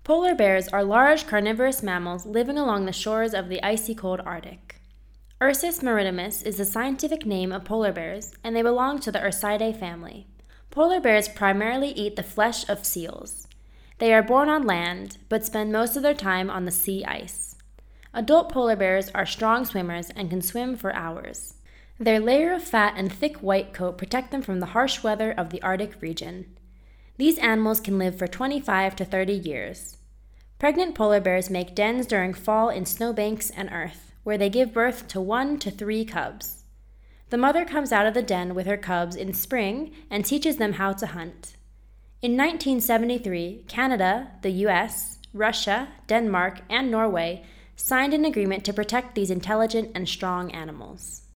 Polar bears are large carnivorous mammals living along the shores of the icy cold Arctic. Ursus maritimus is the scientific name of polar bears, and they belong to the Ursidae family. Polar bears primarily eat the flesh of seals. They are born on land, but spend most of their time on the sea ice. Adult polar bears are strong swimmers and can swim for hours. Their layer of fat and thick white coat protect them from the harsh weather of the Arctic region. These animals can live for 25 to 30 years. Pregnant polar bears make dens during fall in snowbanks and earth, where they give birth to 1 to 3 cubs. The mother comes out of the den with her cubs in spring and teaches them how to hunt. In 1973, Canada, the US, Russia, Denmark, and Norway signed an agreement to protect these intelligent and strong animals.